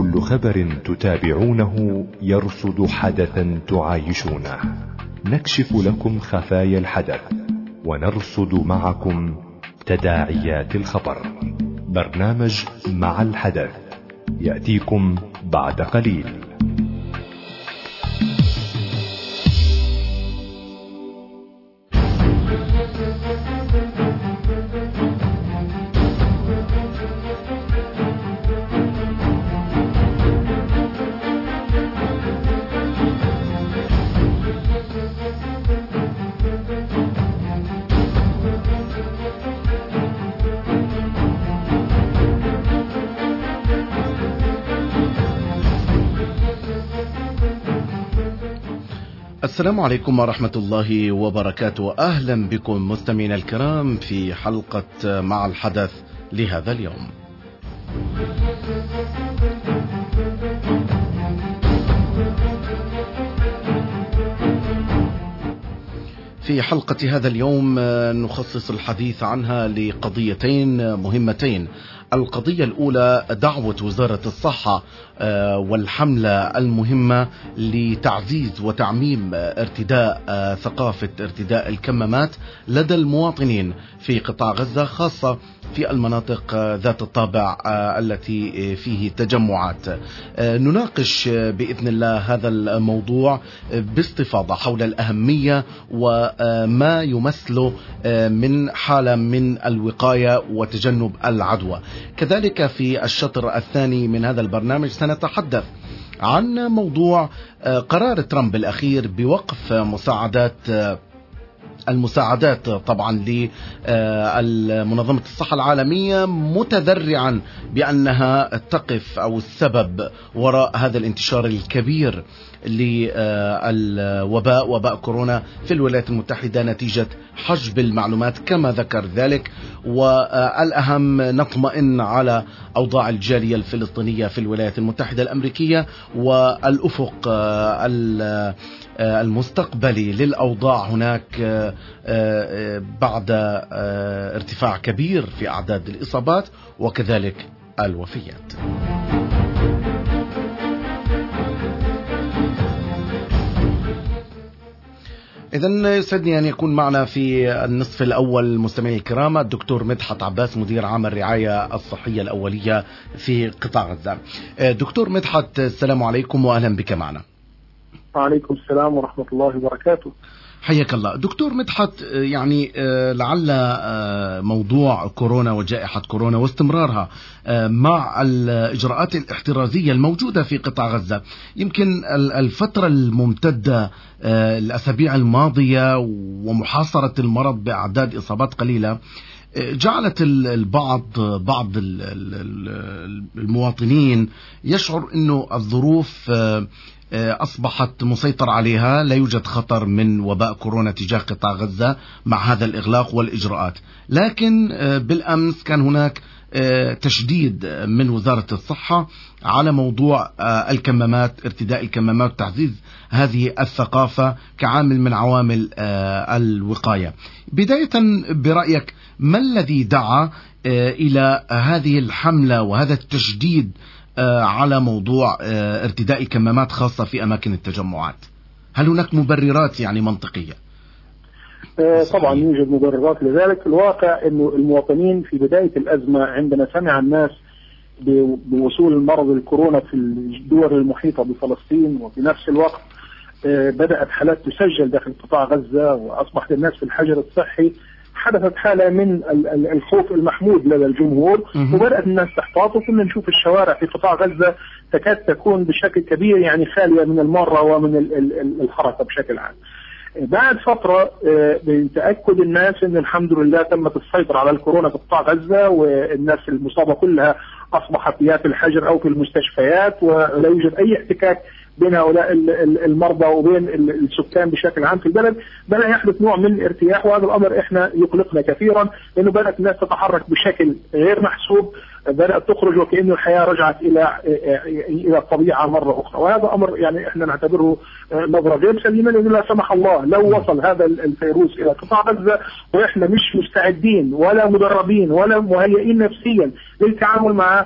كل خبر تتابعونه يرصد حدثا تعايشونه. نكشف لكم خفايا الحدث ونرصد معكم تداعيات الخبر. برنامج مع الحدث يأتيكم بعد قليل. السلام عليكم ورحمة الله وبركاته. أهلا بكم مستمعينا الكرام في حلقة مع الحدث لهذا اليوم. في حلقة هذا اليوم نخصص الحديث عنها لقضيتين مهمتين. القضية الأولى دعوة وزارة الصحة والحملة المهمة لتعزيز وتعميم ارتداء ثقافة ارتداء الكمامات لدى المواطنين في قطاع غزة، خاصة في المناطق ذات الطابع التي فيه تجمعات. نناقش بإذن الله هذا الموضوع باستفاضة حول الأهمية وما يمثله من حالة من الوقاية وتجنب العدوى. كذلك في الشطر الثاني من هذا البرنامج سنتحدث عن موضوع قرار ترامب الأخير بوقف المساعدات طبعا لمنظمة الصحة العالمية، متذرعا بأنها تقف أو السبب وراء هذا الانتشار الكبير للوباء وباء كورونا في الولايات المتحدة نتيجة حجب المعلومات كما ذكر ذلك. والأهم نطمئن على أوضاع الجالية الفلسطينية في الولايات المتحدة الأمريكية والأفق المستقبلي للأوضاع هناك بعد ارتفاع كبير في أعداد الإصابات وكذلك الوفيات. إذن يسعدني أن يكون معنا في النصف الأول مستمعي الكرام الدكتور مدحت عباس، مدير عام الرعاية الصحية الأولية في قطاع غزة. دكتور مدحت، السلام عليكم وأهلا بك معنا. وعليكم السلام ورحمة الله وبركاته. حياك الله. دكتور مدحت، يعني لعل موضوع كورونا وجائحة كورونا واستمرارها مع الإجراءات الاحترازية الموجودة في قطاع غزة، يمكن الفترة الممتدة الأسابيع الماضية ومحاصرة المرض بأعداد إصابات قليلة جعلت بعض المواطنين يشعر أنه الظروف أصبحت مسيطر عليها، لا يوجد خطر من وباء كورونا تجاه قطاع غزة مع هذا الإغلاق والإجراءات. لكن بالأمس كان هناك تشديد من وزارة الصحة على موضوع الكمامات، ارتداء الكمامات، تعزيز هذه الثقافة كعامل من عوامل الوقاية. بداية برأيك، ما الذي دعا إلى هذه الحملة وهذا التشديد على موضوع ارتداء الكمامات خاصة في أماكن التجمعات؟ هل هناك مبررات يعني منطقية؟ طبعا يوجد مبررات لذلك. الواقع أنه المواطنين في بداية الأزمة عندما سمع الناس بوصول المرض الكورونا في الدول المحيطة بفلسطين، وفي نفس الوقت بدأت حالات تسجل داخل قطاع غزة وأصبحت الناس في الحجر الصحي، حدثت حالة من الخوف المحمود لدى الجمهور وبدأت الناس تحتاط، وكنا نشوف الشوارع في قطاع غزة تكاد تكون بشكل كبير يعني خالية من المرة ومن الحركة بشكل عام. بعد فترة بتأكد الناس أن الحمد لله تمت السيطرة على الكورونا في قطاع غزة، والناس المصابة كلها أصبحت يا في الحجر أو في المستشفيات، ولا يوجد أي احتكاك بين هؤلاء المرضى وبين السكان بشكل عام في البلد. بدأ يحدث نوع من الارتياح، وهذا الأمر إحنا يقلقنا كثيرا، لأنه بدأت الناس تتحرك بشكل غير محسوب، بدأت تخرج وكأنه الحياة رجعت إلى الطبيعة مرة أخرى، وهذا أمر يعني إحنا نعتبره نظرة غير سليمة، لأنه لا سمح الله لو وصل هذا الفيروس إلى قطاع غزة وإحنا مش مستعدين ولا مدربين ولا مهيئين نفسيا للتعامل معه،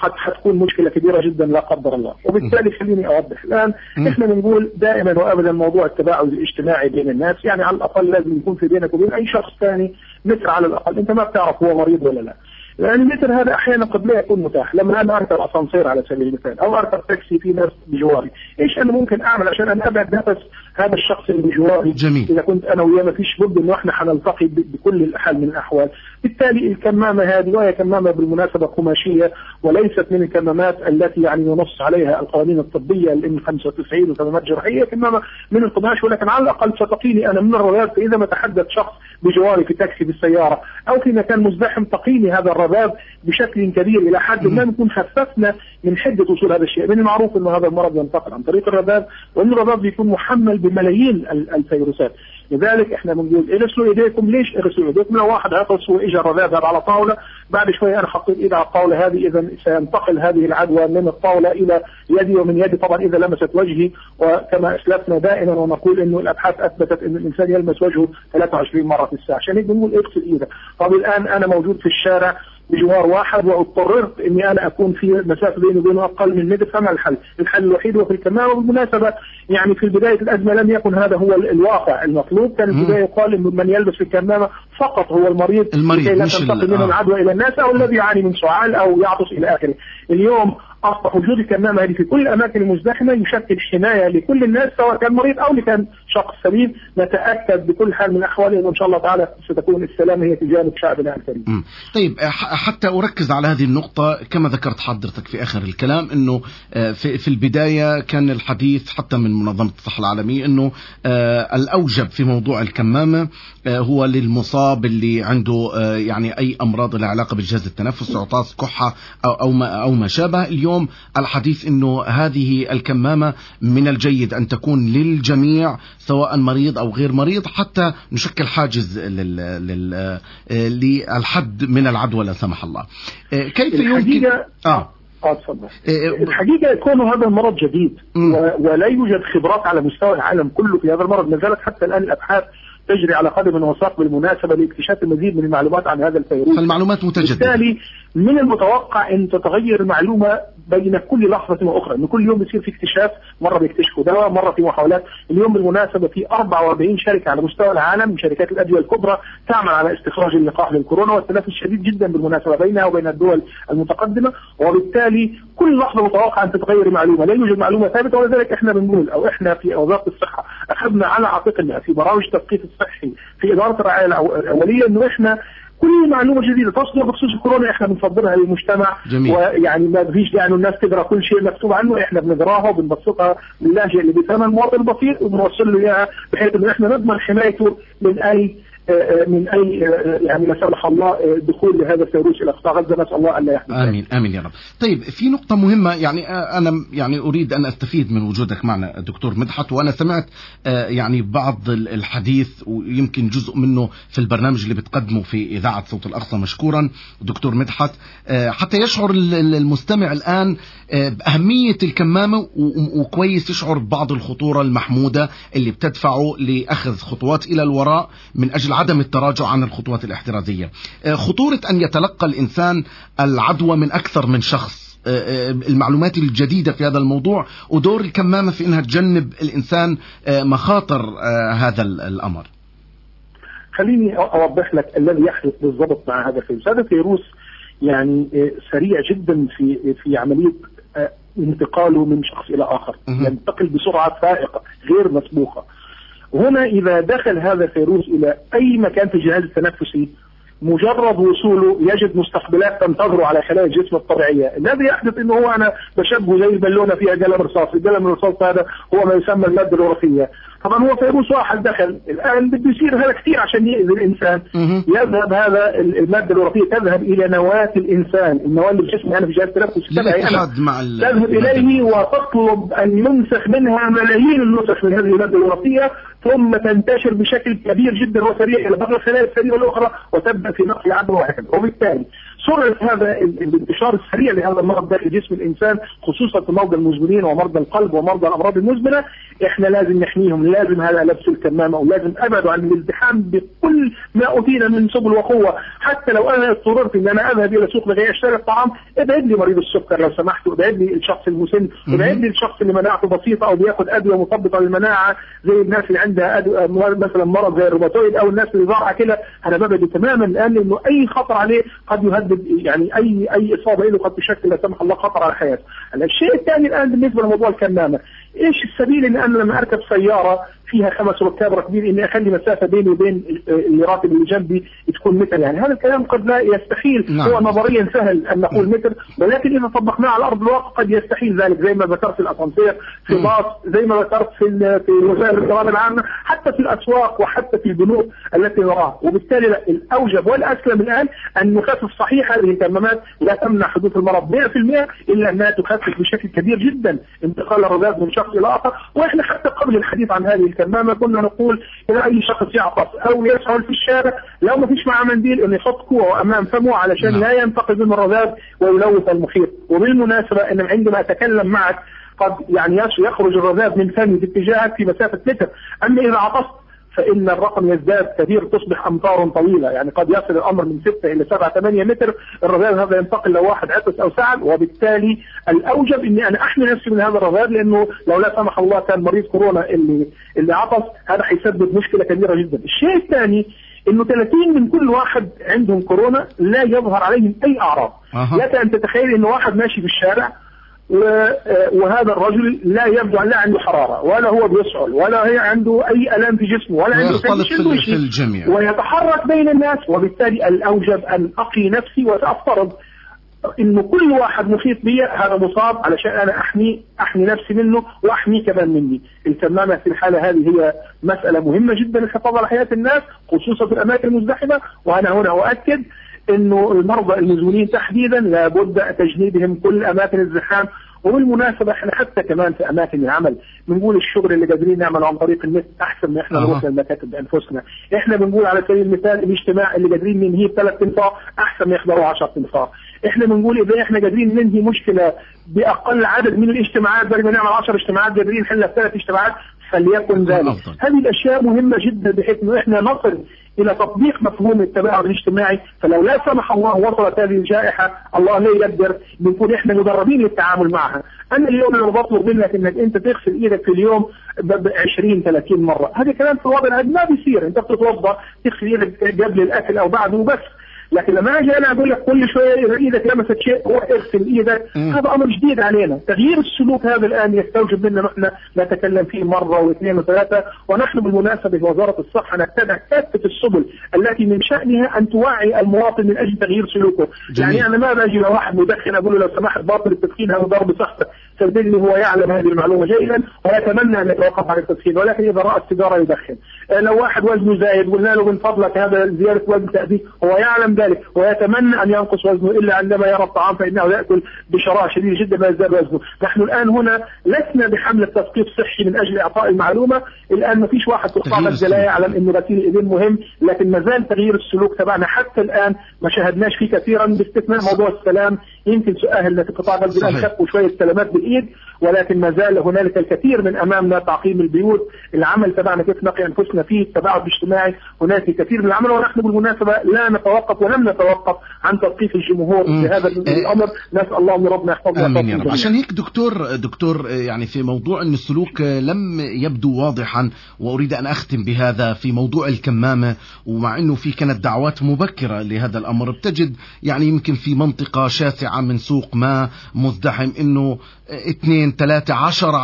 حتكون مشكلة كبيرة جدا لا قدر الله. وبالتالي خليني أوضح الآن، إحنا بنقول دائما وأبدا موضوع التباعد الاجتماعي بين الناس، يعني على الأقل لازم يكون في بينك وبين أي شخص ثاني متر على الأقل، أنت ما بتعرف هو مريض ولا لا. لأن المتر هذا أحيانا قد لا يكون متاح. لما أنا أركب أسانسير على سبيل المثال أو أركب تاكسي في ناس بجواري، إيش أنا ممكن أعمل عشان أن أبعد نفس هذا الشخص اللي بجواري؟ جميل. إذا كنت أنا وياه ما فيش بد إنه إحنا حنلتقي بكل الحال من الأحوال. بالتالي الكمامة هذه، وهي كمامة بالمناسبة قماشية وليست من الكمامات التي يعني ينص عليها القوانين الطبية الإن 95 وكمامات جراحية، كمامة من القماش، ولكن على الأقل ستقيني أنا من الرذاذ. فإذا ما تحدث شخص بجواري في تاكسي بالسيارة أو في مكان مزدحم تقيني هذا الرذاذ بشكل كبير إلى حد ما نكون خففنا من حدة وصول هذا الشيء. من المعروف أن هذا المرض ينتقل عن طريق الرذاذ، وأن الرذاذ بيكون محمل بملايين الفيروسات. لذلك احنا بنقول اغسلوا ايديكم. ليش اغسلوا ايديكم؟ لو واحد عطس واجى الرذاذ على طاوله، بعد شويه انا حطيت ايدي على الطاوله هذه، اذا سينتقل هذه العدوى من الطاوله الى يدي، ومن يدي طبعا اذا لمست وجهي. وكما اسلفنا دائما ونقول انه الابحاث اثبتت ان الانسان يلمس وجهه 23 مره في الساعه، عشان هيك بنقول اغسل ايدك. طب الان انا موجود في الشارع بجوار واحد واضطررت اني انا اكون في مسافه بيني وبينه اقل من متر، فما الحل؟ الحل الوحيد هو في الكمامه. وبالمناسبه يعني في بدايه الازمه لم يكن هذا هو الواقع المطلوب، كان البدايه يقال انه من يلبس الكمامه فقط هو المريض لكي لا تنتقل منه العدوى الى الناس، او الذي يعاني من سعال او يعطس الى اخره. اليوم اصبح وجود الكمامه هذه في كل الاماكن المزدحمه يشكل حمايه لكل الناس، سواء كان مريض او كان شخص سليم. نتاكد بكل حال من الاحوال انه ان شاء الله تعالى ستكون السلامه هي تجانب شعبنا الكريم. طيب، حتى اركز على هذه النقطه، كما ذكرت حضرتك في اخر الكلام انه في البدايه كان الحديث حتى من منظمه الصحه العالميه انه الاوجب في موضوع الكمامه هو للمصاب اللي عنده يعني اي امراض لها علاقه بالجهاز التنفسي، عطاس، كحه او ما شابه. اليوم الحديث انه هذه الكمامه من الجيد ان تكون للجميع سواء مريض او غير مريض، حتى نشكل حاجز للحد من العدوى لا سمح الله. كيف يمكن تفضل. الحقيقة كون هذا المرض جديد ولا يوجد خبرات على مستوى العالم كله في هذا المرض، ما زالت حتى الآن الأبحاث تجري على قدم وساق بالمناسبة لاكتشاف المزيد من المعلومات عن هذا الفيروس، فالمعلومات متجددة. بالتالي من المتوقع أن تتغير المعلومة بين كل لحظة وأخرى، إن كل يوم بيصير في اكتشاف، مرة بيكتشفوا دواء، مرة في محاولات. اليوم بالمناسبة في 44 شركة على مستوى العالم من شركات الأدوية الكبرى تعمل على استخراج اللقاح للكورونا، والتنافس شديد جدا بالمناسبة بينها وبين الدول المتقدمة، وبالتالي كل لحظة متوقع أن تتغير معلومة، لا يوجد معلومة ثابتة. ولذلك احنا بنقول، أو احنا في وزارة الصحة أخذنا على عاتقنا في برامج التثقيف الصحي في إدارة الرعاية الأولية إنه احنا كل معلومة جديدة تصدر بخصوص الكورونا احنا بنفضلها للمجتمع. جميل. ويعني ما فيش يعني الناس تقرا كل شيء مكتوب عنه، احنا بنقراها وبنبسطها باللهجه اللي بيفهمها المواطن البسيط وبنوصل له اياها بحيث انه احنا نضمن حمايته من اي يعني لا سمح الله دخول لهذا الفيروس الى قطاع غزه، نسال الله ان لا يحدث. امين امين يا رب. طيب، في نقطه مهمه، يعني انا يعني اريد ان استفيد من وجودك معنا دكتور مدحت، وانا سمعت يعني بعض الحديث ويمكن جزء منه في البرنامج اللي بتقدمه في اذاعه صوت الاقصى، مشكورا دكتور مدحت، حتى يشعر المستمع الان باهميه الكمامه، وكويس يشعر ببعض الخطوره المحموده اللي بتدفعه لاخذ خطوات الى الوراء من اجل عدم التراجع عن الخطوات الاحترازية. خطورة أن يتلقى الإنسان العدوى من أكثر من شخص، المعلومات الجديدة في هذا الموضوع، ودور الكمامة في أنها تجنب الإنسان مخاطر هذا الأمر. خليني أوضح لك الذي يحدث بالضبط مع هذا الفيروس. هذا الفيروس يعني سريع جدا في عملية انتقاله من شخص إلى آخر، ينتقل بسرعة فائقة غير مسبوقة. هنا إذا دخل هذا الفيروس إلى أي مكان في الجهاز التنفسي، مجرد وصوله يجد مستقبلات تنتظره على خلايا الجسم الطبيعية. الذي يحدث إنه هو أنا بشبه زي البالونة فيها قلم رصاص، القلم الرصاص هذا هو ما يسمى المادة الوراثية. طبعا هو فيروس واحد دخل، الآن بده يصير هذا كثير عشان يأذي الإنسان. يذهب هذا المادة الوراثية تذهب إلى نواة الإنسان، النواة اللي بجسم يعني في جهاز التنفس تذهب إليه وتطلب أن ينسخ منها ملايين النسخ من هذه المادة الوراثية، ثم تنتشر بشكل كبير جدا وسريع إلى باقي الخلايا السريعة الأخرى، وتبدأ في نقل عدوى واحد. وبالتالي سرعة هذا الانتشار السريع لهذا المرض داخل جسم الإنسان، خصوصا في مرضى المزمنين ومرضى القلب ومرضى الأمراض المزمنة، إحنا لازم نحميهم، لازم هذا لبس الكمامة، ولازم أبعد عن الازدحام بكل ما أوتينا من سبل وقوة. حتى لو أنا اضطررت إن أنا أذهب إلى سوق لكي أشتري الطعام، ابعد لي مريض السكر لو سمحت، ابعد لي الشخص المسن، ابعد لي الشخص اللي مناعته بسيطة أو بياخد أدوية مثبطة للمناعة، زي الناس اللي عندها مثلا مرض زي الروماتويد أو الناس اللي ضارعة كده، أنا ببعد تماما، لأنه أي خطر عليه قد يهدد، يعني أي إصابة له قد تشكل لا سمح الله خطر على حياته. الشيء الثاني الآن بالنسبة لموضوع الكمامة، إيش السبيل إن أنا لما أركب سيارة فيها 5 ركاب راكبين إني أخلي مسافة بيني وبين اللي راكب اللي جنبي تكون متر؟ يعني هذا الكلام قد لا يستحيل. نعم. هو نظريا سهل أن نقول متر، ولكن إذا طبقناه على أرض الواقع قد يستحيل ذلك، زي ما ذكرت في الأسانسير، في باص، زي ما ذكرت في وسائل الإنتقال العامة، حتى في الأسواق وحتى في البنوك التي نراها. وبالتالي الأوجب والأسلم الآن أن نخفف. صحيح هذه الكمامات لا تمنع حدوث المرض 100%، إلا أنها تخفف بشكل كبير جدا انتقال الرذاذ من شخص إلى آخر. وإحنا حتى قبل الحديث عن هذه الكمامة كنا نقول إذا أي شخص يعطس أو يسعل في الشارع لو ما فيش معه منديل إنه يحط كوعه أمام فمه علشان لا ينتقل منه الرذاذ ويلوث المحيط. وبالمناسبة إن عندما أتكلم معك قد يعني يخرج الرذاذ من فمي باتجاهك في مسافة متر، أما إذا عطست فإن الرقم يزداد كثير، تصبح أمتار طويلة، يعني قد يصل الأمر من 6 إلى 7 8 متر الرذاذ هذا ينتقل لو واحد عطس أو سعل. وبالتالي الأوجب إني أنا أحمي نفسي من هذا الرذاذ، لأنه لو لا سمح الله كان مريض كورونا اللي عطس، هذا حيسبب مشكلة كبيرة جدا. الشيء الثاني إنه 30 من كل واحد عندهم كورونا لا يظهر عليهم أي أعراض. لك أن تتخيل إنه واحد ماشي في الشارع وهذا الرجل لا يبدو أن لا عنده حرارة ولا هو بيسعل ولا هي عنده أي ألام في جسمه ولا عنده في الجميع ويتحرك بين الناس. وبالتالي الأوجب أن أقي نفسي وسأفترض إنه كل واحد محيط بي هذا مصاب علشان أنا أحمي نفسي منه وأحمي كمان مني. الكمامة في الحالة هذه هي مسألة مهمة جدا للحفاظ على حياة الناس، خصوصا في الأماكن المزدحمة. وأنا هنا أؤكد إنه المرضى المزمنين تحديدا لابد تجنيبهم كل أماكن الزحام. وبالمناسبة احنا حتى كمان في أماكن العمل بنقول الشغل اللي قادرين نعمله عن طريق النت أحسن من احنا نروح للمكاتب بأنفسنا. احنا بنقول على سبيل المثال الاجتماع اللي قادرين ننهيه ب3 تنفار أحسن من يحضروا 10 تنفار. احنا بنقول إذا احنا قادرين ننهي مشكلة بأقل عدد من الاجتماعات بدل ما نعمل 10 اجتماعات قادرين نحلها ب3 اجتماعات فليكن ذلك. هذه الأشياء مهمة جدا بحيث إنه احنا نصل إلى تطبيق مفهوم التباعد الاجتماعي. فلو لا سمح الله وصلت هذه الجائحة، الله لا يقدر، بنكون احنا مدربين للتعامل معها. أنا اليوم لما بطلب منك إنك أنت تغسل إيدك في اليوم 20-30 مرة، هذا كلام في الوضع العادي ما بيصير. أنت بتتوضأ تغسل إيدك قبل الأكل أو بعده وبس. لكن لما اجي انا اقول لك كل شويه اذا ايدك لمست شيء روح اغسل ايدك، هذا امر جديد علينا. تغيير السلوك هذا الان يستوجب منا نحن نتكلم فيه مره واثنين وثلاثه. ونحن بالمناسبه في وزاره الصحه نتبع كافه السبل التي من شانها ان توعي المواطن من اجل تغيير سلوكه. جميل. يعني انا ما باجي لواحد مدخن اقول له لو سمحت باطل التدخين هذا ضرب صحتك، صدقني هو يعلم هذه المعلومه جيدا ويتمنى ان يتوقف عن التدخين، ولكن اذا راى السيجاره يدخن. لو واحد وزنه زايد قلنا له من فضلك هذا زياده وزن تأذيك، هو يعلم ذلك ويتمنى أن ينقص وزنه، إلا عندما يرى الطعام فإنه يأكل بشراهة شديد جدا ما يزداد وزنه. نحن الآن هنا لسنا بحملة تثقيف صحي من أجل إعطاء المعلومة. الآن ما فيش واحد في قطاع غزة لا يعلم إنه غسيل الإيدين مهم، لكن ما زال تغيير السلوك تبعنا حتى الآن ما شاهدناش فيه كثيرا باستثناء موضوع السلام. يمكن سؤال في قطاع غزة الآن خفوا شوية سلامات بالإيد، ولكن ما زال هنالك الكثير من أمامنا. تعقيم البيوت، العمل تبعنا كيف نقي أنفسنا فيه، التباعد الاجتماعي، هناك كثير من العمل. ونحن بالمناسبة لا نتوقف ولم نتوقف عن تثقيف الجمهور في هذا الأمر. نسأل الله من ربنا يحفظنا. آمين يا رب. عشان هيك دكتور يعني في موضوع أن السلوك لم يبدو واضحا، وأريد أن أختم بهذا في موضوع الكمامة. ومع أنه في كانت دعوات مبكرة لهذا الأمر، بتجد يعني يمكن في منطقة شاسعة من سوق ما مزدحم أنه 2-3-10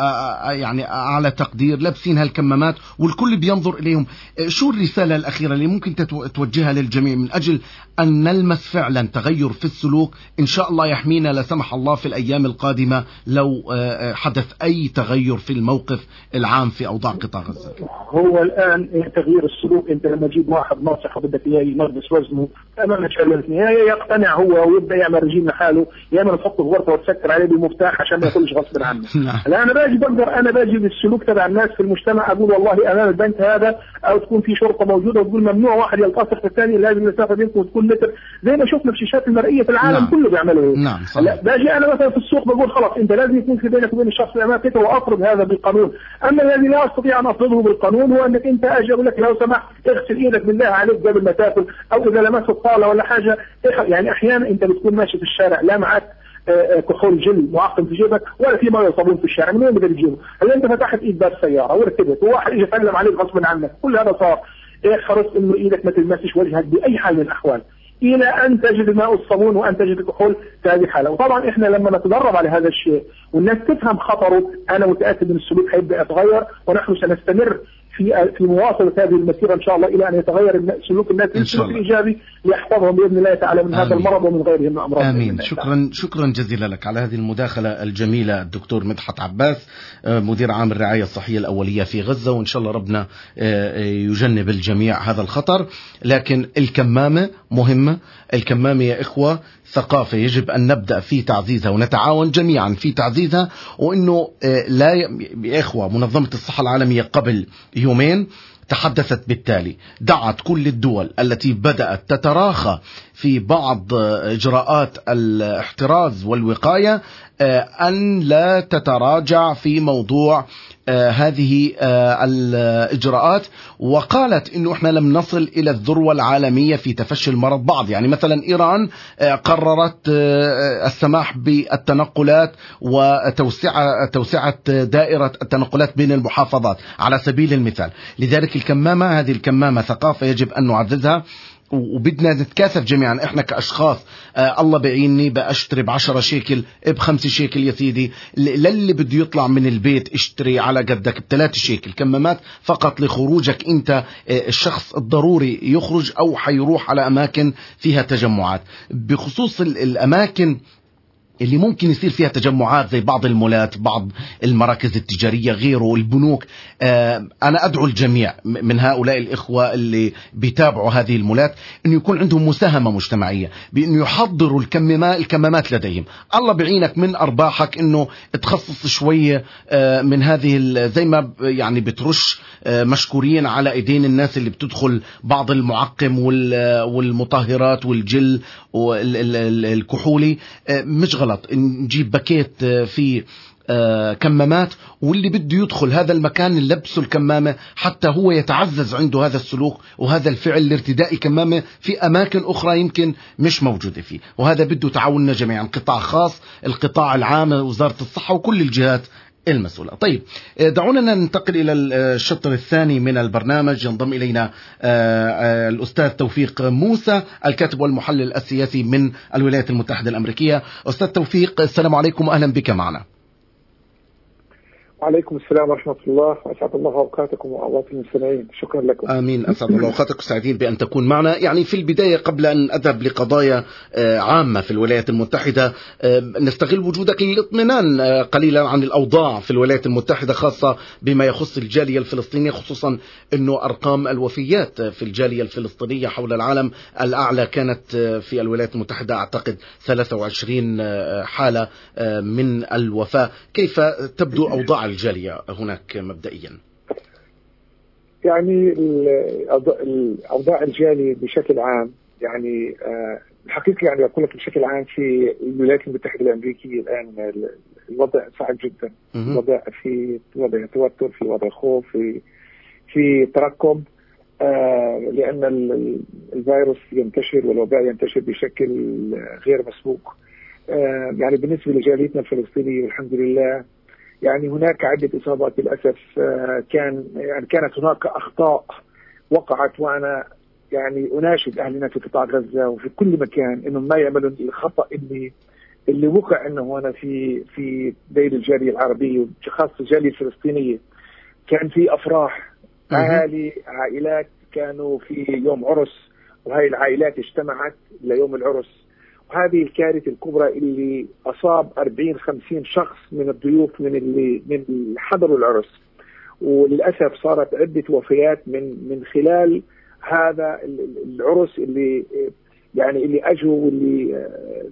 على تقدير لابسين هالكمامات والكل بينظر إليهم. شو الرسالة الأخيرة اللي ممكن توجهها للجميع من أجل أن نلمس فعلا تغير في السلوك إن شاء الله يحمينا لا سمح الله في الأيام القادمة لو حدث أي تغير في الموقف العام في أوضاع قطاع غزة؟ هو الآن تغيير السلوك، أنت لما تجيب واحد ناصح بدك إياه ينقص وزنه أمام النهاية يقتنع هو ويبدأ يعمل رجيم يمنع حاله، يا اما تحطه في غرفه وتسكر عليه بالمفتاح عشان ما ياكلش غصب عنه. لا انا باجي بالسلوك تبع الناس في المجتمع، اقول والله امام البنك هذا او تكون في شرطه موجوده وتقول ممنوع واحد يلتصق في الثاني، لازم المسافه بينكم تكون متر، زي ما شفنا في الشاشات المرئيه في العالم كله بيعملوا. لا باجي انا مثلا في السوق بقول خلاص انت لازم يكون في بينك وبين الشخص الامام متر وافرض هذا بالقانون. اما الذي لا استطيع ان افرضه بالقانون هو انك انت اجي اقول لك لو سمحت اغسل ايدك بالله عليك قبل ما تاكل، او اذا لمست الطاوله ولا حاجه. يعني احيانا انت بتكون ماشي في الشارع لا معك كحول جل معقم في جيبك ولا في ميه وصابون في الشارع، من وين بدك تجيبه؟ هل انت فتحت ايد باب سياره وركبت وواحد اجى سلم عليك غصبا عنك، كل هذا صار. احرص انه ايدك ما تلمسش وجهك باي حال من الاحوال الى ان تجد الماء والصابون وان تجد الكحول في هذه الحاله. وطبعا احنا لما نتدرب على هذا الشيء والناس تفهم خطره، انا متاكد ان السلوك هيبدا يتغير، ونحن سنستمر في مواصله هذه المسيره ان شاء الله الى ان يتغير سلوك الناس بالسلوك الايجابي ليحفظهم باذن الله تعالى من هذا المرض ومن غيره من الامراض. امين. شكرا جزيلا لك على هذه المداخله الجميله الدكتور مدحت عباس، مدير عام الرعايه الصحيه الاوليه في غزه، وان شاء الله ربنا يجنب الجميع هذا الخطر. لكن الكمامه مهمه، الكمامه يا اخوه ثقافة يجب أن نبدأ في تعزيزها ونتعاون جميعا في تعزيزها. وإنه لا يا إخوة، منظمة الصحة العالمية قبل يومين تحدثت بالتالي، دعت كل الدول التي بدأت تتراخى في بعض إجراءات الاحتراز والوقاية أن لا تتراجع في موضوع هذه الإجراءات، وقالت إنه إحنا لم نصل إلى الذروة العالمية في تفشي المرض بعض. يعني مثلا إيران قررت السماح بالتنقلات وتوسعة دائرة التنقلات بين المحافظات على سبيل المثال. لذلك هذه الكمامة ثقافة يجب أن نعززها، وبدنا نتكاثف جميعا. احنا كأشخاص الله بعيني بأشتري ب10 شيكل ب5 شيكل يا سيدي، للي بده يطلع من البيت اشتري على قدك ب3 شيكل كمامات فقط لخروجك انت الشخص الضروري يخرج او حيروح على اماكن فيها تجمعات. بخصوص الاماكن اللي ممكن يصير فيها تجمعات زي بعض المولات، بعض المراكز التجارية، غيره البنوك، أنا أدعو الجميع من هؤلاء الإخوة اللي بيتابعوا هذه المولات أن يكون عندهم مساهمة مجتمعية بأن يحضروا الكمامات لديهم. الله بعينك من أرباحك أنه تخصص شوية من هذه زي ما يعني بترش مشكورين على أيدين الناس اللي بتدخل بعض المعقم والمطهرات والجل والكحولي. مش غلط نجيب باكيت في كمامات، واللي بده يدخل هذا المكان نلبسه الكمامة حتى هو يتعزز عنده هذا السلوك وهذا الفعل لارتداء الكمامة في أماكن أخرى يمكن مش موجودة فيه. وهذا بده تعاوننا جميعا، قطاع خاص، القطاع العام، وزارة الصحة وكل الجهات المسؤولة. طيب دعونا ننتقل إلى الشطر الثاني من البرنامج. ينضم إلينا الأستاذ توفيق موسى، الكاتب والمحلل السياسي من الولايات المتحدة الأمريكية. أستاذ توفيق، السلام عليكم وأهلا بك معنا. وعليكم السلام ورحمة الله، وأسعد الله أوقاتكم وأوقات المستمعين. شكرا لكم. آمين، أسعد الله أوقاتك، سعيدين بأن تكون معنا. يعني في البداية قبل أن أذهب لقضايا عامة في الولايات المتحدة، نستغل وجودك للاطمئنان قليلا عن الأوضاع في الولايات المتحدة، خاصة بما يخص الجالية الفلسطينية، خصوصا أنه أرقام الوفيات في الجالية الفلسطينية حول العالم الأعلى كانت في الولايات المتحدة أعتقد 23 حالة من الوفاة. كيف تبدو أوضاع الجالية هناك مبدئيا؟ يعني الأوضاع الجالية بشكل عام، يعني الحقيقة يعني أقول لك بشكل عام في الولايات المتحدة الأمريكية الآن الوضع صعب جدا. الوضع في وضع توتر، في وضع خوف، في ترقب، لأن الفيروس ينتشر والوباء ينتشر بشكل غير مسبوق. يعني بالنسبة لجاليتنا الفلسطينية والحمد لله يعني هناك عدة إصابات للأسف. كانت هناك أخطاء وقعت، وأنا يعني أناشد أهلنا في قطاع غزة وفي كل مكان إنهم ما يعملوا الخطأ اللي وقع إنه هنا في بين الجالية العربية وخاصة الجالية الفلسطينية. كان في أفراح، أهالي عائلات كانوا في يوم عرس، وهذه العائلات اجتمعت ليوم العرس، وهذه الكارثة الكبرى اللي أصاب 40-50 شخص من الضيوف من اللي حضروا العرس. وللأسف صارت عدة وفيات من خلال هذا العرس اللي أجوا واللي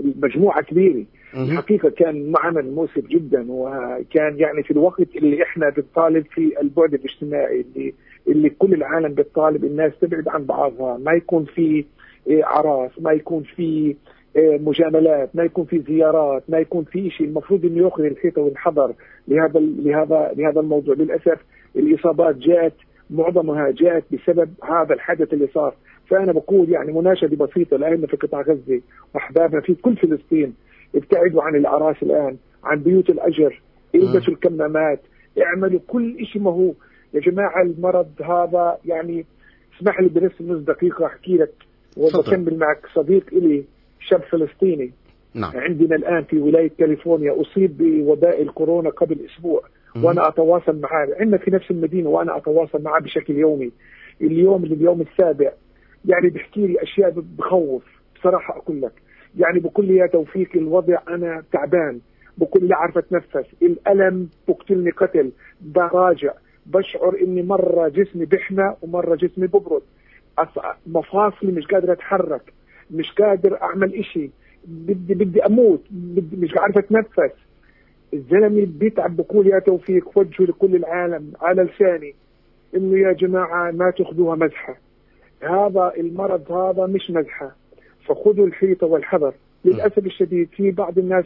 المجموعة كبيرة. الحقيقة كان عمل مؤسف جدا، وكان يعني في الوقت اللي احنا بنطالب في البعد الاجتماعي اللي كل العالم بتطالب الناس تبعد عن بعضها، ما يكون في اعراس، ما يكون في مجاملات، ما يكون في زيارات، ما يكون في شيء. المفروض انه ياخذ الحيطة والحذر لهذا الموضوع. للاسف الاصابات جاءت، معظمها جاءت بسبب هذا الحدث اللي صار. فانا بقول يعني مناشدة بسيطة لأهلنا في قطاع غزة واحبابنا في كل فلسطين: ابتعدوا عن الاعراس الان، عن بيوت الاجر، البسوا الكمامات، اعملوا كل شيء. ما هو يا جماعة المرض هذا يعني، اسمح لي بنفس نص دقيقة احكي لك وبكمل معك. صديق إلي شاب فلسطيني عندنا الآن في ولاية كاليفورنيا أصيب بوباء الكورونا قبل أسبوع، وأنا أتواصل معه، عندنا في نفس المدينة وأنا أتواصل معه بشكل يومي. اليوم السابع يعني بحكي لي أشياء بخوف بصراحة. أقول لك يعني بقول لي يا توفيق الوضع أنا تعبان، بقول لي عارف أتنفس، الألم بقتلني قتل، براجع، بشعر إني مرة جسمي بحمى ومرة جسمي ببرد، مفاصلي مش قادر أتحرك، مش قادر أعمل إشي، بدي أموت، مش عارف أتنفس. الزلمة بيتعب. بقول يا توفيق وجهوا لكل العالم على لساني إنه يا جماعة ما تأخذوها مزحة، هذا المرض هذا مش مزحة، فخذوا الحيطة والحذر. للأسف الشديد في بعض الناس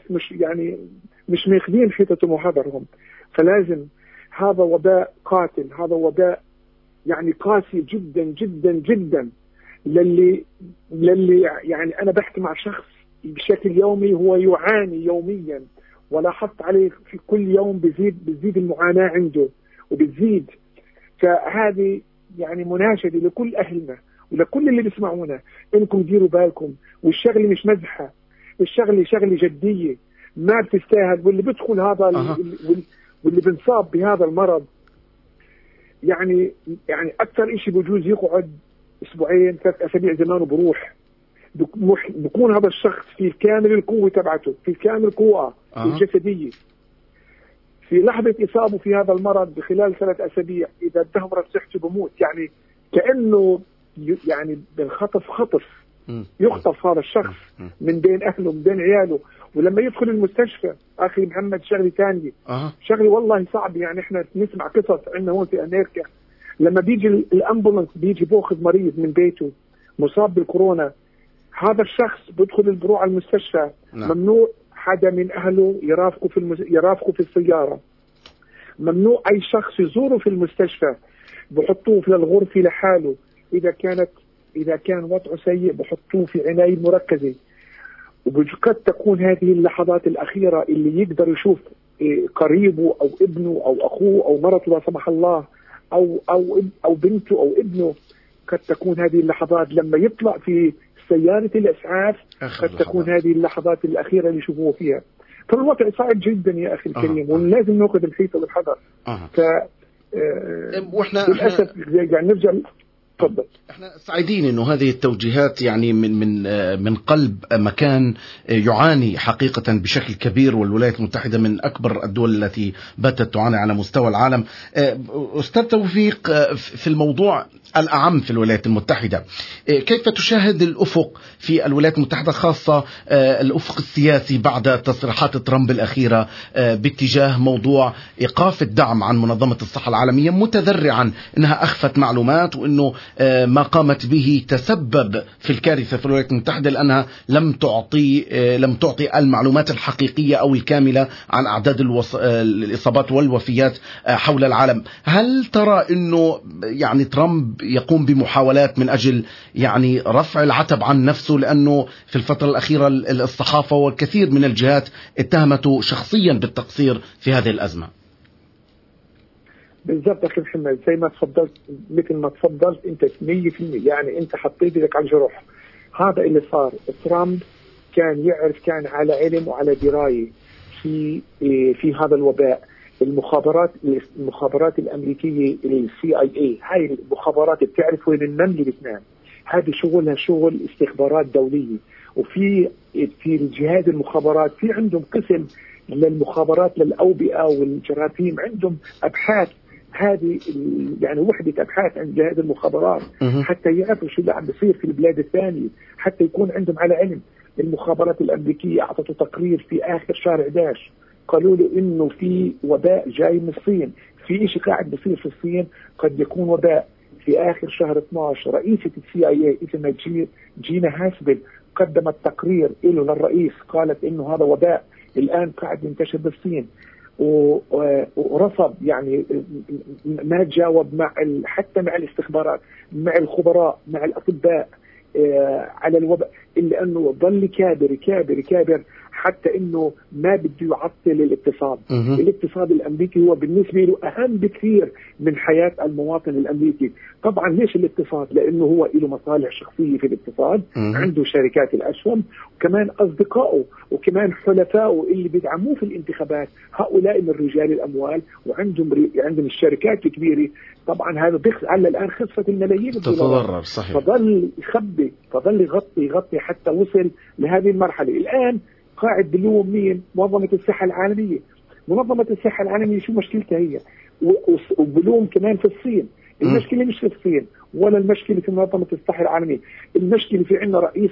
مش ماخذين حيطتهم وحذرهم. فلازم، هذا وباء قاتل، هذا وباء يعني قاسي جدا جدا جدا. للي يعني أنا بحكي مع شخص بشكل يومي هو يعاني يوميا، ولاحظت عليه في كل يوم بزيد المعاناة عنده وبتزيد. فهذه يعني مناشدة لكل أهلنا ولكل اللي بيسمعونا، إنكم ديروا بالكم، والشغل مش مزحة، الشغل شغل جدية ما بتستاهل. واللي بيدخل هذا واللي بنصاب بهذا المرض يعني أكثر إشي بجوز يقعد أسبوعين 3 أسابيع زمانه بروح. بكون هذا الشخص في كامل القوة تبعته، في كامل القوة الجسدية، في لحظة إصابه في هذا المرض بخلال 3 أسابيع إذا دهمرت صحته بموت. يعني كأنه يعني خطف يخطف هذا الشخص من بين أهله من بين عياله. ولما يدخل المستشفى أخي محمد شغلي ثاني، شغلي والله صعب. يعني إحنا نسمع قصص عندنا هون في أمريكا، لما بيجي الأمبولانس بيجي بأخذ مريض من بيته مصاب بالكورونا، هذا الشخص بيدخل بروح على المستشفى، ممنوع حدا من أهله يرافقه في السيارة، ممنوع أي شخص يزوره في المستشفى، بحطوه في الغرفة لحاله. إذا كان وضعه سيء بحطوه في عناية مركزة. وقد تكون هذه اللحظات الأخيرة اللي يقدر يشوف قريبه أو ابنه أو أخوه أو مرته لا سمح الله أو بنته أو ابنه. قد تكون هذه اللحظات لما يطلع في سيارة الإسعاف، قد تكون هذه اللحظات الأخيرة اللي يشوفوه فيها. فالوضع صعب جدا يا أخي الكريم، ولازم نأخذ الحيطة والحذر. وإحنا للأسف يعني نرجع. تفضل. احنا سعيدين انه هذه التوجيهات يعني من قلب مكان يعاني حقيقة بشكل كبير، والولايات المتحدة من اكبر الدول التي باتت تعاني على مستوى العالم. استاذ توفيق، في الموضوع الأعم في الولايات المتحدة، كيف تشاهد الأفق في الولايات المتحدة، خاصة الأفق السياسي بعد تصريحات ترامب الأخيرة باتجاه موضوع إيقاف الدعم عن منظمة الصحة العالمية، متذرعا أنها أخفت معلومات وأنه ما قامت به تسبب في الكارثة في الولايات المتحدة لأنها لم تعطي المعلومات الحقيقية أو الكاملة عن أعداد الإصابات والوفيات حول العالم. هل ترى أنه يعني ترامب يقوم بمحاولات من أجل يعني رفع العتب عن نفسه، لأنه في الفترة الأخيرة الصحافة والكثير من الجهات اتهمته شخصيا بالتقصير في هذه الأزمة؟ بالضبط أخي محمد، زي ما تفضلت، مثل ما تفضلت أنت 100%، يعني أنت حطيت لك على الجرح. هذا اللي صار. ترامب كان يعرف، كان على علم وعلى دراية في هذا الوباء. المخابرات الأمريكية CIA، هاي المخابرات بتعرف وين النمل بتنام. هذه شغلها شغل استخبارات دولية. وفي الجهاز المخابرات في عندهم قسم للمخابرات للأوبئة والجراثيم، عندهم أبحاث. هذه يعني وحدة أبحاث عند جهاز المخابرات حتى يعرفوا شو اللي عم بيصير في البلاد الثانية، حتى يكون عندهم على علم. المخابرات الأمريكية أعطته تقرير في آخر شهر 11 قالوا له إنه في وباء جاي من الصين، في إشي قاعد بصير في الصين قد يكون وباء. في آخر شهر 12 رئيسة CIA اسمها جينا هاسبل قدمت تقرير له للرئيس، قالت إنه هذا وباء الآن قاعد ينتشر بالصين، ورفض يعني ما تجاوب حتى مع الاستخبارات، مع الخبراء، مع الأطباء على الوباء، إلا أنه ظل كابر حتى أنه ما بده يعطل الاقتصاد. الاقتصاد الأمريكي هو بالنسبة له أهم بكثير من حياة المواطن الأمريكي. طبعا ليش الاقتصاد؟ لأنه هو له مصالح شخصية في الاقتصاد، عنده شركات الأسهم، وكمان أصدقائه وكمان حلفائه اللي بيدعموه في الانتخابات هؤلاء من رجال الأموال وعندهم الشركات الكبيرة. طبعا هذا على الآن خسفت الملايين تتضرر. صحيح. فظل يخبي، فظل يغطي حتى وصل لهذه المرحلة. الآن قاعد بلوم مين؟ منظمة الصحة العالمية. منظمة الصحة العالمية شو مشكلتها هي؟ وبلوم كمان في الصين. المشكلة مش في الصين ولا المشكلة في منظمة الصحة العالمية، المشكلة في عنا رئيس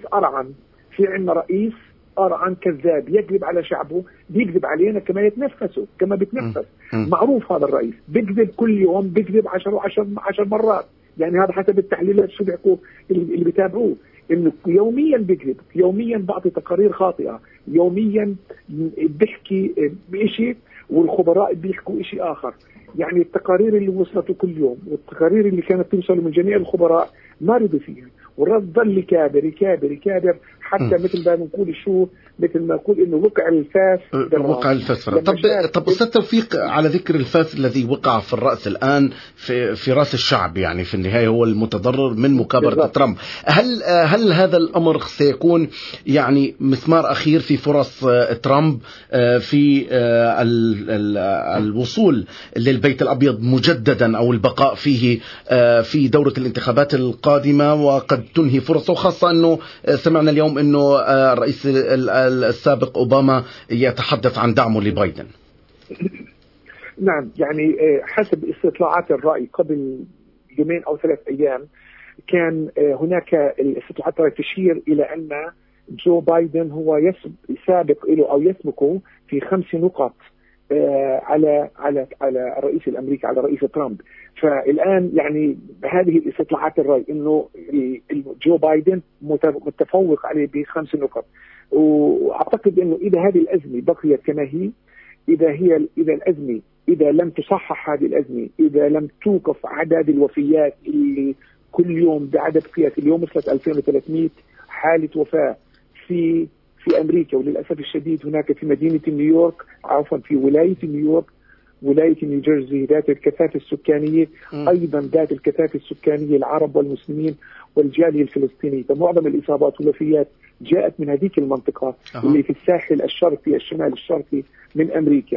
أرعن كذاب يكذب على شعبه، بيكذب علينا كما يتنفسه كما بيتنفس. معروف هذا الرئيس بيكذب كل يوم، بيكذب 10 مرات، يعني هذا حسب التحليلات شو بيحكوا اللي بيتابعوه، انه يوميا بيكذب، يوميا بعطي تقارير خاطئة، يوميا بيحكي بشيء والخبراء بيحكوا شيء آخر. يعني التقارير اللي وصلته كل يوم والتقارير اللي كانت توصل من جميع الخبراء ما رضوا فيها، والرد ظل كابر حتى مثل ما نقول انه وقع الفاس. طب أستاذ توفيق، على ذكر الفاس الذي وقع في الرأس الآن في رأس الشعب، يعني في النهاية هو المتضرر من مكابرة ترامب، هل هذا الأمر سيكون يعني مسمار أخير في فرص ترامب في الوصول للبيت الأبيض مجددا أو البقاء فيه في دورة الانتخابات القادمة، وقد تنهي فرصه، خاصة أنه سمعنا اليوم أنه الرئيس السابق أوباما يتحدث عن دعمه لبايدن؟ نعم، يعني حسب استطلاعات الرأي قبل 2 أو 3 أيام كان هناك الاستطلاعات تشير إلى أن جو بايدن هو يسابق له أو يسبقه في 5 نقط على الرئيس الأمريكي، على رئيس ترامب. فالآن يعني هذه الاستطلاعات الرأي إنه جو بايدن متفوق عليه ب5 نقط. وأعتقد إنه إذا هذه الأزمة بقيت كما هي، إذا لم تصحح هذه الأزمة، إذا لم توقف أعداد الوفيات اللي كل يوم بعدد قياسي، اليوم وصلت 2300 حالة وفاة في أمريكا، وللأسف الشديد هناك في مدينة نيويورك، في ولاية نيويورك، ولاية نيوجيرسي ذات الكثافة السكانية، أيضا ذات الكثافة السكانية العرب والمسلمين والجالية الفلسطينية. فمعظم الإصابات والوفيات جاءت من هذيك المنطقة اللي في الساحل الشرقي، الشمال الشرقي من أمريكا.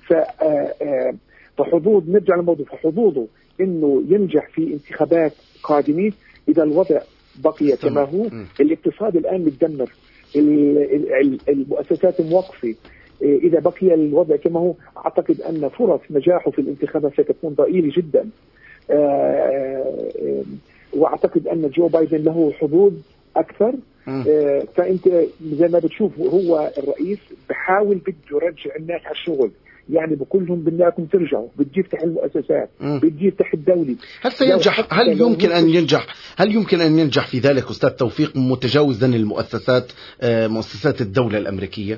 فحظوظ، نرجع للموضوع، فحظوظه إنه ينجح في انتخابات قادمة إذا الوضع بقي كما هو. الاقتصاد الآن متدمر، المؤسسات موقفة، إذا بقي الوضع كما هو أعتقد أن فرص نجاحه في الانتخابات ستكون ضئيلة جدا. وأعتقد أن جو بايدن له حظوظ أكثر. فأنت زي ما بتشوف هو الرئيس بحاول بده يرجع الناس على الشغل، يعني بقول لهم بدكم ترجعوا، بدي يفتح المؤسسات، بدي يفتح الدولة. هل سينجح؟ هل يمكن أن ينجح في ذلك أستاذ توفيق متجاوزا المؤسسات، مؤسسات الدولة الأمريكية؟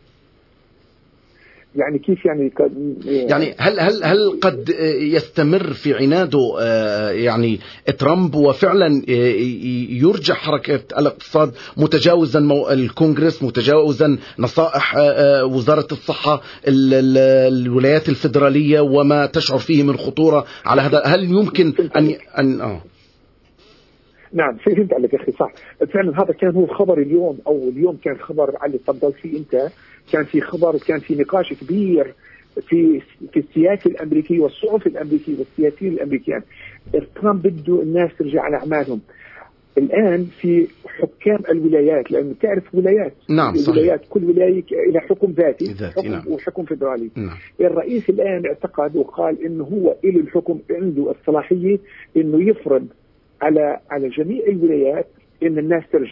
يعني كيف يعني هل قد يستمر في عناده يعني ترامب وفعلا يرجع حركة الاقتصاد متجاوزا الكونغرس، متجاوزا نصائح وزارة الصحة، الولايات الفيدرالية وما تشعر فيه من خطورة على هذا؟ هل يمكن أن نعم، فهمت عليك أخي، صح فعلا. هذا كان هو خبر اليوم كان خبر علي تفضل فيه أنت، كان في خبر وكان في نقاش كبير في السياسة الأمريكية والصحف الأمريكية والسياسيين الأمريكان. ترامب بده الناس ترجع على أعمالهم. الآن في حكام الولايات، لأنه تعرف ولايات، نعم الولايات كل ولاية إلى حكم ذاتي نعم. وحكم فيدرالي. نعم. الرئيس الآن اعتقد وقال إنه هو إلى الحكم، عنده الصلاحية إنه يفرض على جميع الولايات إن الناس ترجع.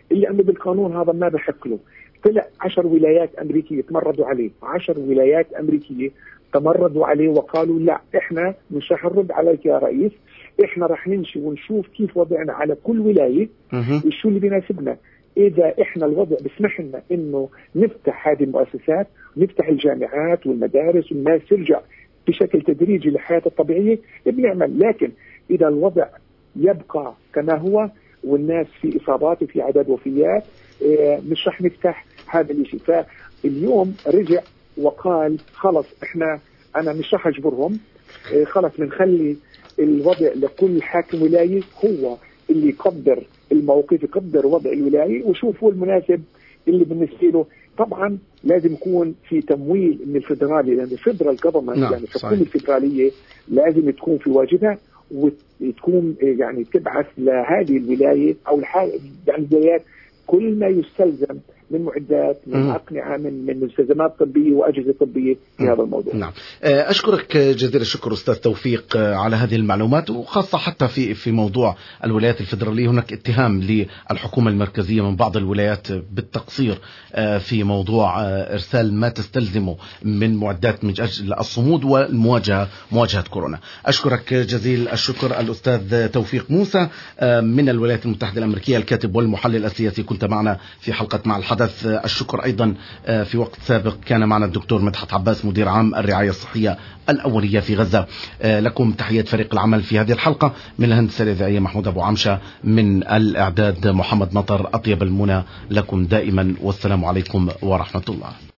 اللي أمن بالقانون هذا ما بحق له. طلع 10 ولايات أمريكية تمردوا عليه، 10 ولايات أمريكية تمردوا عليه وقالوا لا إحنا مش رح نرد عليك يا رئيس، إحنا رح نمشي ونشوف كيف وضعنا على كل ولاية وشو اللي بيناسبنا. إذا إحنا الوضع بسمح لنا إنه نفتح هذه المؤسسات، نفتح الجامعات والمدارس والناس ترجع بشكل تدريجي لحياتها الطبيعية بنعمل. لكن إذا الوضع يبقى كما هو والناس في إصابات وفي عدد وفيات مش رح نفتح هذا الشيء. فاليوم رجع وقال خلص أنا مش رح أجبرهم، خلص بنخلي الوضع لكل حاكم ولاية هو اللي يقدر الموقف، يقدر وضع الولاية وشوف هو المناسب اللي بالنسبة له. طبعا لازم يكون في تمويل من الفدرالي، لأن الفدرال جفرمنت يعني الحكومة الفدرالية لازم تكون في واجبها وتكون يعني تبعث لهذه الولاية أو يعني الولايات كل ما يستلزم من معدات، من أقنعة، من مستلزمات طبية وأجهزة طبية في هذا الموضوع. نعم. أشكرك جزيل الشكر أستاذ توفيق على هذه المعلومات، وخاصة حتى في موضوع الولايات الفيدرالية هناك اتهام للحكومة المركزية من بعض الولايات بالتقصير في موضوع إرسال ما تستلزمه من معدات من أجل الصمود ومواجهة كورونا. أشكرك جزيل الشكر الأستاذ توفيق موسى من الولايات المتحدة الأمريكية، الكاتب والمحلل السياسي، كنت معنا في حلقة مع الحدث. الشكر أيضا في وقت سابق كان معنا الدكتور مدحت عباس مدير عام الرعاية الصحية الأولية في غزة. لكم تحيات فريق العمل في هذه الحلقة، من الهندسة الإذاعية محمود أبو عمشة، من الإعداد محمد نطر. أطيب المنى لكم دائما، والسلام عليكم ورحمة الله.